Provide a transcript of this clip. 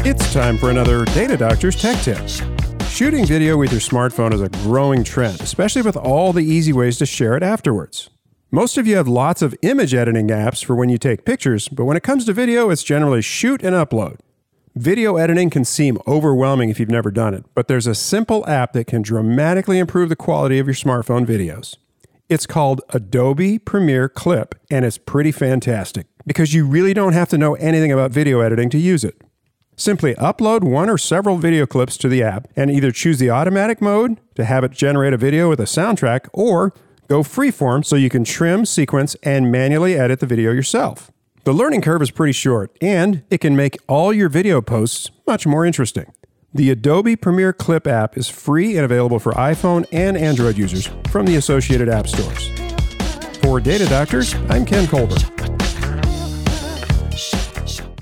It's time for another Data Doctor's Tech Tip. Shooting video with your smartphone is a growing trend, especially with all the easy ways to share it afterwards. Most of you have lots of image editing apps for when you take pictures, but when it comes to video, it's generally shoot and upload. Video editing can seem overwhelming if you've never done it, but there's a simple app that can dramatically improve the quality of your smartphone videos. It's called Adobe Premiere Clip, and it's pretty fantastic because you really don't have to know anything about video editing to use it. Simply upload one or several video clips to the app and either choose the automatic mode to have it generate a video with a soundtrack or go freeform so you can trim, sequence, and manually edit the video yourself. The learning curve is pretty short, and it can make all your video posts much more interesting. The Adobe Premiere Clip app is free and available for iPhone and Android users from the associated app stores. For Data Doctors, I'm Ken Colbert.